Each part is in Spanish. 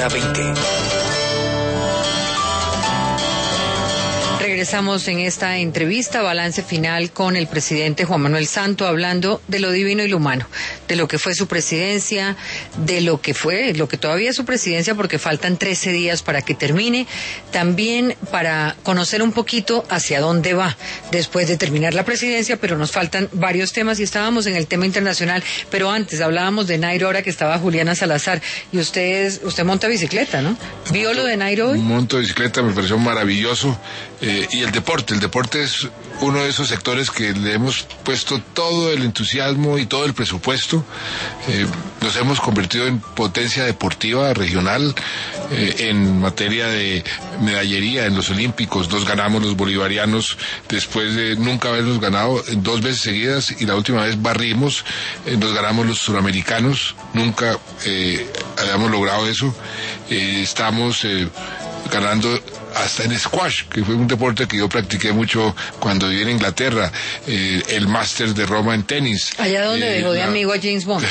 Hora 20. Regresamos en esta entrevista, balance final con el presidente Juan Manuel Santos, hablando de lo divino y lo humano, de lo que fue su presidencia, de lo que todavía es su presidencia, porque faltan 13 días para que termine, también para conocer un poquito hacia dónde va después de terminar la presidencia, pero nos faltan varios temas y estábamos en el tema internacional, pero antes hablábamos de Nairo, ahora que estaba Juliana Salazar, y usted monta bicicleta, ¿no? ¿Vio lo de Nairo hoy? Monto bicicleta, me pareció maravilloso. Y el deporte es uno de esos sectores que le hemos puesto todo el entusiasmo y todo el presupuesto. Nos hemos convertido en potencia deportiva regional en materia de medallería en los Olímpicos. Nos ganamos los bolivarianos después de nunca habernos ganado 2 veces seguidas, y la última vez barrimos. Nos ganamos los suramericanos, nunca habíamos logrado eso. Estamos ganando hasta en squash, que fue un deporte que yo practiqué mucho cuando viví en Inglaterra, el Masters de Roma en tenis. Allá donde dejó de amigo a James Bond.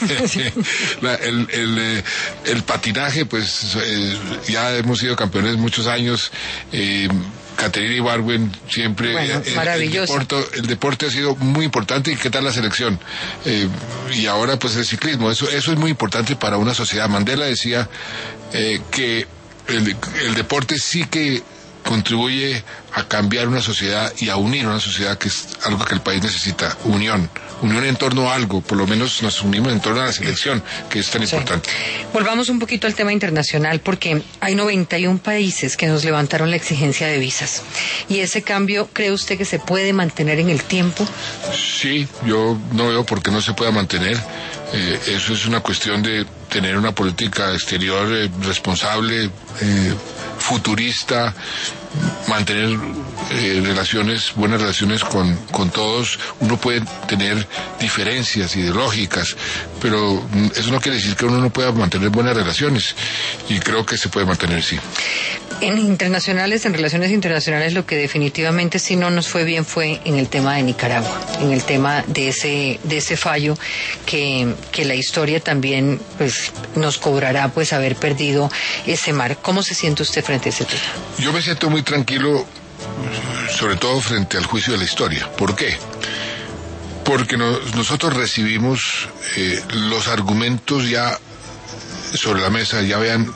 El patinaje, pues ya hemos sido campeones muchos años. Caterina Ibargüen siempre, bueno, maravilloso. El deporte ha sido muy importante. ¿Y qué tal la selección? Y ahora pues el ciclismo, eso es muy importante para una sociedad. Mandela decía que el deporte sí que contribuye a cambiar una sociedad y a unir una sociedad, que es algo que el país necesita, unión en torno a algo. Por lo menos nos unimos en torno a la selección, que es tan importante. Volvamos un poquito al tema internacional, porque hay 91 países que nos levantaron la exigencia de visas, y ese cambio, ¿cree usted que se puede mantener en el tiempo? Sí, yo no veo por qué no se pueda mantener. Eso es una cuestión de tener una política exterior responsable, futurista, mantener buenas relaciones con todos. Uno puede tener diferencias ideológicas, pero eso no quiere decir que uno no pueda mantener buenas relaciones, y creo que se puede mantener, sí. En relaciones internacionales, lo que definitivamente sí no nos fue bien fue en el tema de Nicaragua, en el tema de ese fallo que la historia también pues nos cobrará, pues haber perdido ese mar. ¿Cómo se siente usted frente a ese tema? Yo me siento muy tranquilo, sobre todo frente al juicio de la historia. ¿Por qué? Porque nosotros recibimos los argumentos ya sobre la mesa, ya vean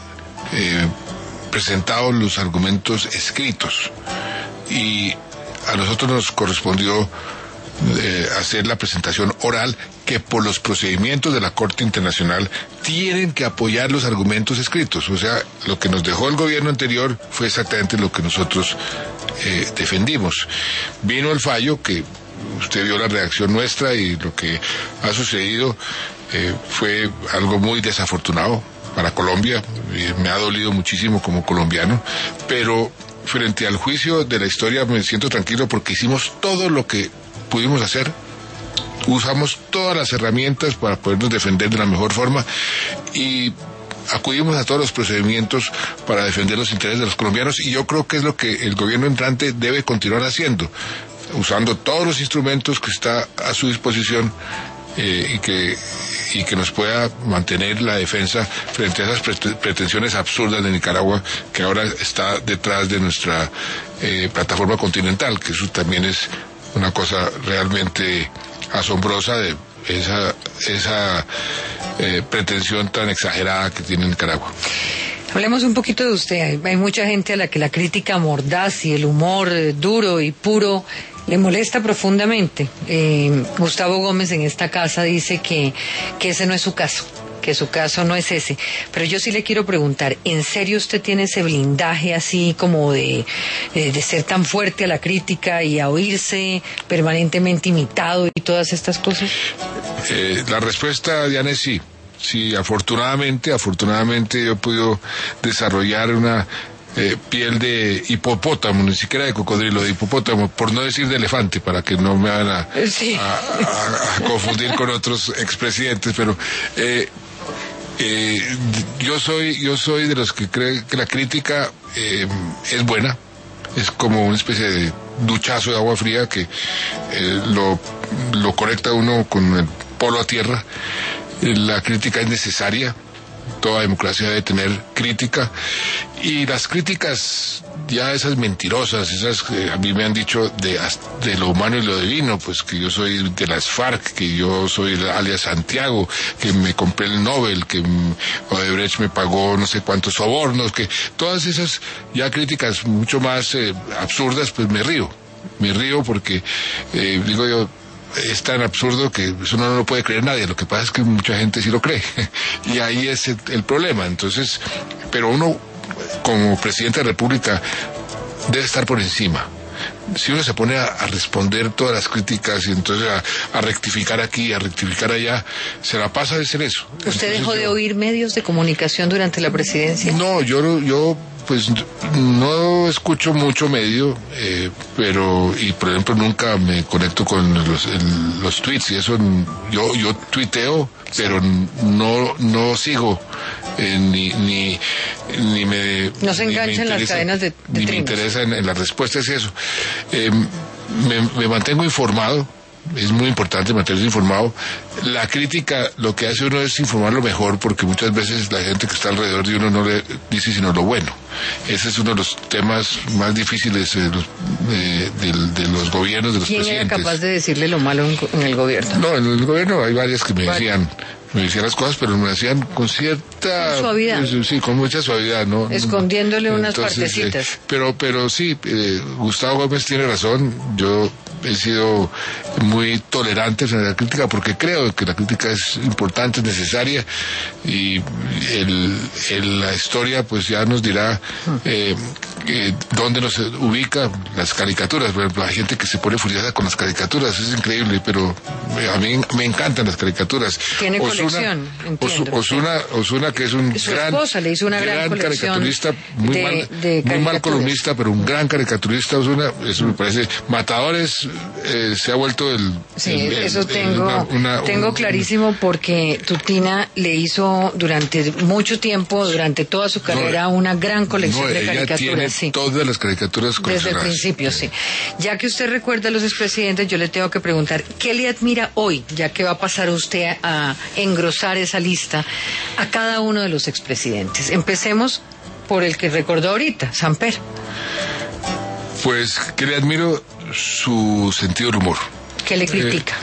presentados los argumentos escritos, y a nosotros nos correspondió hacer la presentación oral, que por los procedimientos de la Corte Internacional tienen que apoyar los argumentos escritos. O sea, lo que nos dejó el gobierno anterior fue exactamente lo que nosotros defendimos. Vino el fallo, que usted vio la reacción nuestra, y lo que ha sucedido fue algo muy desafortunado para Colombia. Me ha dolido muchísimo como colombiano, pero frente al juicio de la historia me siento tranquilo, porque hicimos todo lo que pudimos hacer, usamos todas las herramientas para podernos defender de la mejor forma, y acudimos a todos los procedimientos para defender los intereses de los colombianos, y yo creo que es lo que el gobierno entrante debe continuar haciendo, usando todos los instrumentos que está a su disposición, y que nos pueda mantener la defensa frente a esas pretensiones absurdas de Nicaragua, que ahora está detrás de nuestra plataforma continental, que eso también es una cosa realmente asombrosa, de esa pretensión tan exagerada que tiene Nicaragua. Hablemos un poquito de usted. Hay mucha gente a la que la crítica mordaz y el humor duro y puro le molesta profundamente. Gustavo Gómez en esta casa dice que ese no es su caso, que su caso no es ese. Pero yo sí le quiero preguntar, ¿en serio usted tiene ese blindaje así como de ser tan fuerte a la crítica y a oírse permanentemente imitado y todas estas cosas? La respuesta, Diana, es sí. Sí, afortunadamente yo he podido desarrollar una piel de hipopótamo, ni siquiera de cocodrilo, de hipopótamo, por no decir de elefante, para que no me vayan a confundir con otros expresidentes, pero yo soy de los que creen que la crítica es buena, es como una especie de duchazo de agua fría que lo conecta uno con el polo a tierra. La crítica es necesaria, toda democracia debe tener crítica, y las críticas ya esas mentirosas, esas que a mí me han dicho de lo humano y lo divino, pues que yo soy de las FARC, que yo soy alias Santiago, que me compré el Nobel, que Odebrecht me pagó no sé cuántos sobornos, que todas esas ya críticas mucho más absurdas, pues me río porque digo yo, es tan absurdo que eso no lo puede creer nadie. Lo que pasa es que mucha gente sí lo cree y ahí es el problema. Entonces, pero uno como presidente de la República debe estar por encima. Si uno se pone a responder todas las críticas y entonces a rectificar aquí, a rectificar allá, se la pasa de ser eso. ¿Usted dejó de oír medios de comunicación durante la presidencia? No, yo pues no escucho mucho medio, pero, y por ejemplo nunca me conecto con los tweets y eso. Yo tuiteo, pero no sigo, ni me... No se engancha en las cadenas de ni me interesa en las respuestas y eso. Me mantengo informado. Es muy importante mantenerse informado. La crítica, lo que hace uno es informarlo mejor, porque muchas veces la gente que está alrededor de uno no le dice sino lo bueno. Ese es uno de los temas más difíciles de los gobiernos, de los presidentes. ¿Quién era capaz de decirle lo malo en el gobierno? No, en el gobierno hay varias que me decían las cosas, pero me decían con cierta suavidad. Pues, sí, con mucha suavidad, ¿no? Escondiéndole unas partecitas. Pero sí, Gustavo Gómez tiene razón. Yo he sido muy tolerante frente a la crítica porque creo que la crítica es importante, es necesaria, y la historia pues ya nos dirá dónde nos ubica las caricaturas. Por ejemplo, hay gente que se pone furiosa con las caricaturas, es increíble, pero a mí me encantan las caricaturas. Tiene colección, entiendo. Osuna, que es un su esposa le hizo una gran caricaturista, muy mal columnista, pero un gran caricaturista. Osuna, eso me parece. Matadores se ha vuelto eso tengo clarísimo, porque Tutina le hizo durante mucho tiempo, durante toda su carrera, una gran colección de caricaturas. Tiene todas las caricaturas desde el principio, sí. Ya que usted recuerda a los expresidentes, yo le tengo que preguntar, ¿qué le admira hoy, ya que va a pasar usted a engrosar esa lista, a cada uno de los expresidentes? Empecemos por el que recordó ahorita, Samper. Pues, ¿qué le admiro? Su sentido del humor. ¿Qué le critica?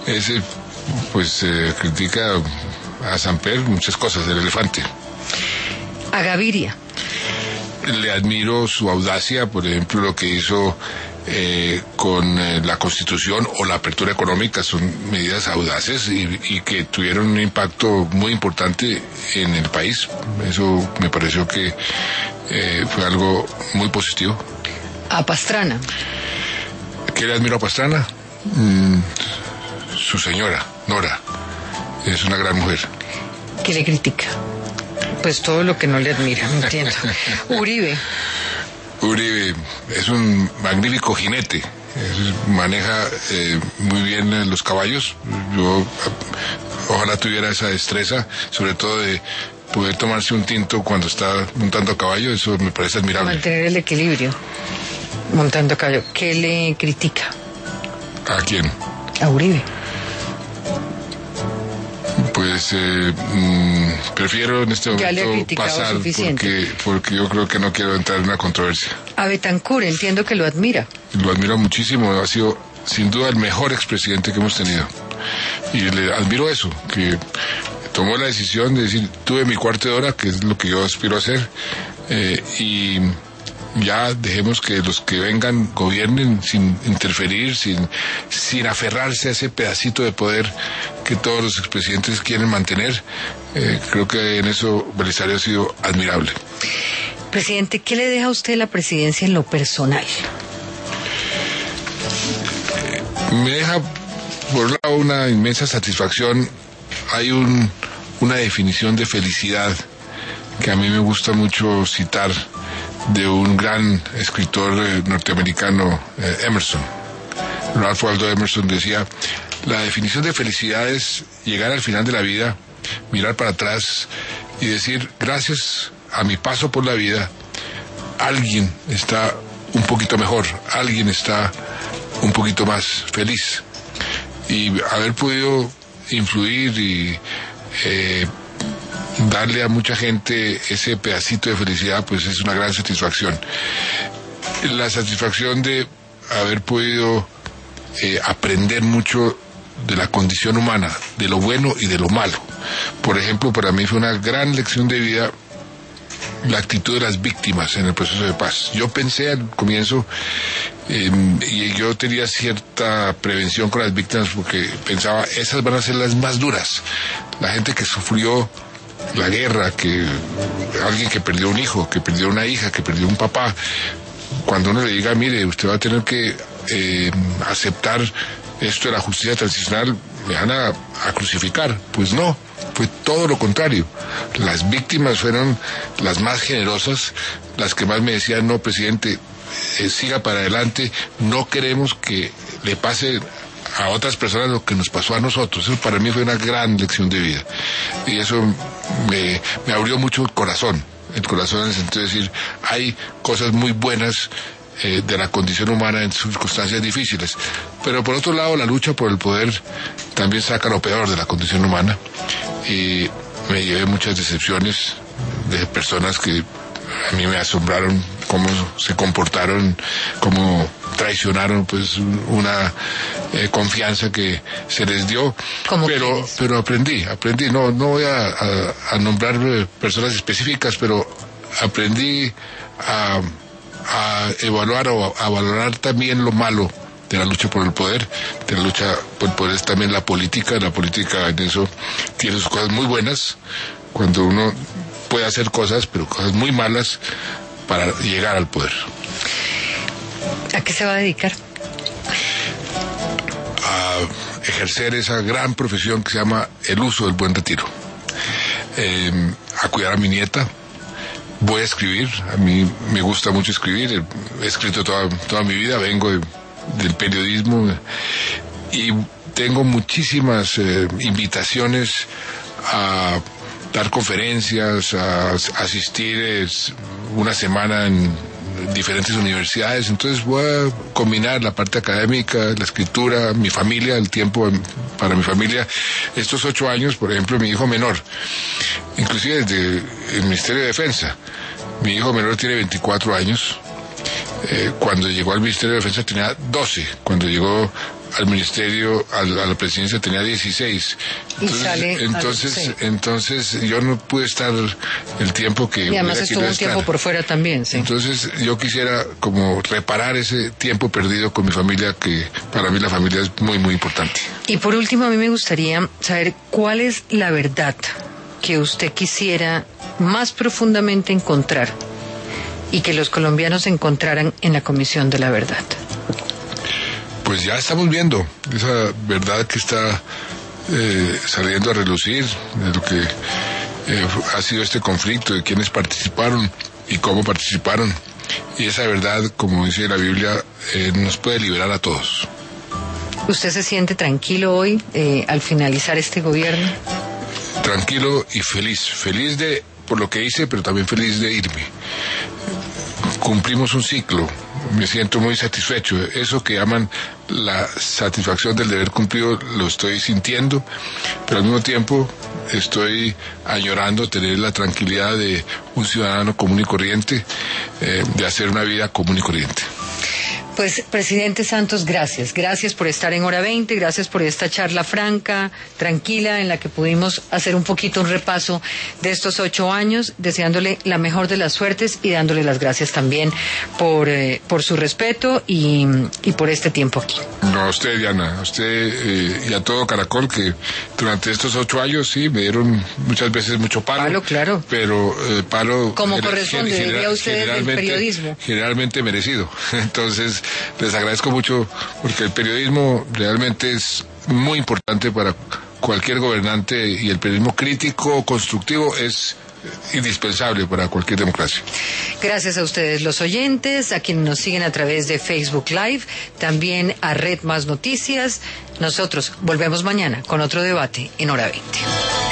Critica a Samper muchas cosas, el elefante. A Gaviria. Le admiro su audacia, por ejemplo, lo que hizo con la Constitución o la apertura económica. Son medidas audaces y que tuvieron un impacto muy importante en el país. Eso me pareció que fue algo muy positivo. A Pastrana. ¿Qué le admiro a Pastrana? Su señora, Nora. Es una gran mujer. ¿Qué le critica? Pues todo lo que no le admira, me entiendo. Uribe es un magnífico jinete. Maneja muy bien los caballos. Yo ojalá tuviera esa destreza, sobre todo de poder tomarse un tinto cuando está montando a caballo. Eso me parece admirable. Mantener el equilibrio montando a caballo. ¿Qué le critica? ¿A quién? A Uribe. Pues prefiero en este momento pasar porque yo creo que no quiero entrar en una controversia. A Betancur, entiendo que lo admira. Lo admiro muchísimo, ha sido sin duda el mejor expresidente que hemos tenido. Y le admiro eso, que tomó la decisión de decir, tuve mi cuarto de hora, que es lo que yo aspiro a hacer, y ya dejemos que los que vengan gobiernen sin interferir, sin aferrarse a ese pedacito de poder que todos los expresidentes quieren mantener. Creo que en eso Belisario ha sido admirable. Presidente, ¿qué le deja a usted la presidencia en lo personal? Me deja, por un lado, una inmensa satisfacción. Hay una definición de felicidad que a mí me gusta mucho citar, de un gran escritor norteamericano, Emerson. Ralph Waldo Emerson decía: la definición de felicidad es llegar al final de la vida, mirar para atrás y decir, gracias a mi paso por la vida, alguien está un poquito mejor, alguien está un poquito más feliz. Y haber podido influir y darle a mucha gente ese pedacito de felicidad, pues es una gran satisfacción. La satisfacción de haber podido aprender mucho de la condición humana, de lo bueno y de lo malo. Por ejemplo, para mí fue una gran lección de vida la actitud de las víctimas en el proceso de paz. Yo pensé al comienzo, y yo tenía cierta prevención con las víctimas porque pensaba, esas van a ser las más duras. La gente que sufrió la guerra, alguien que perdió un hijo, que perdió una hija, que perdió un papá, cuando uno le diga, mire, usted va a tener que aceptar esto de la justicia transicional, me van a crucificar. Pues no, fue todo lo contrario. Las víctimas fueron las más generosas, las que más me decían, no, presidente, siga para adelante, no queremos que le pase a otras personas lo que nos pasó a nosotros. Eso para mí fue una gran lección de vida. Y eso me abrió mucho el corazón en el sentido de decir, hay cosas muy buenas de la condición humana en circunstancias difíciles. Pero por otro lado, la lucha por el poder también saca lo peor de la condición humana. Y me llevé muchas decepciones de personas que a mí me asombraron cómo se comportaron, cómo traicionaron pues una confianza que se les dio. Pero aprendí, no voy a nombrar personas específicas, pero aprendí a evaluar o a valorar también lo malo de la lucha por el poder. De la lucha por el poder es también la política en eso tiene sus cosas muy buenas, cuando uno puede hacer cosas, pero cosas muy malas para llegar al poder. ¿A qué se va a dedicar? A ejercer esa gran profesión que se llama el uso del buen retiro. A cuidar a mi nieta. Voy a escribir, a mí me gusta mucho escribir, he escrito toda mi vida, vengo del periodismo y tengo muchísimas invitaciones a dar conferencias, a asistir una semana en diferentes universidades. Entonces voy a combinar la parte académica, la escritura, mi familia, el tiempo para mi familia. Estos 8 años, por ejemplo, mi hijo menor, inclusive desde el Ministerio de Defensa, mi hijo menor tiene 24 años. Cuando llegó al Ministerio de Defensa tenía 12. Cuando llegó al ministerio, a la presidencia tenía 16. Entonces yo no pude estar el tiempo que... Y además estuvo un tiempo por fuera también, sí. Entonces yo quisiera como reparar ese tiempo perdido con mi familia, que para mí la familia es muy, muy importante. Y por último, a mí me gustaría saber cuál es la verdad que usted quisiera más profundamente encontrar y que los colombianos encontraran en la Comisión de la Verdad. Pues ya estamos viendo esa verdad que está saliendo a relucir de lo que ha sido este conflicto, de quienes participaron y cómo participaron. Y esa verdad, como dice la Biblia, nos puede liberar a todos. ¿Usted se siente tranquilo hoy al finalizar este gobierno? Tranquilo y feliz por lo que hice, pero también feliz de irme. Cumplimos un ciclo, me siento muy satisfecho. Eso que llaman la satisfacción del deber cumplido lo estoy sintiendo, pero al mismo tiempo estoy añorando tener la tranquilidad de un ciudadano común y corriente, de hacer una vida común y corriente. Pues, presidente Santos, gracias por estar en Hora 20, gracias por esta charla franca, tranquila, en la que pudimos hacer un repaso de estos 8 años, deseándole la mejor de las suertes y dándole las gracias también por su respeto y por este tiempo aquí. No, a usted, Diana, a usted y a todo Caracol, que durante estos 8 años sí me dieron muchas veces mucho palo. Palo, claro. Pero palo... Como corresponde, diría usted, del periodismo. Generalmente merecido. Entonces, les agradezco mucho, porque el periodismo realmente es muy importante para cualquier gobernante, y el periodismo crítico, constructivo, es indispensable para cualquier democracia. Gracias a ustedes, los oyentes, a quienes nos siguen a través de Facebook Live, también a Red Más Noticias. Nosotros volvemos mañana con otro debate en Hora 20.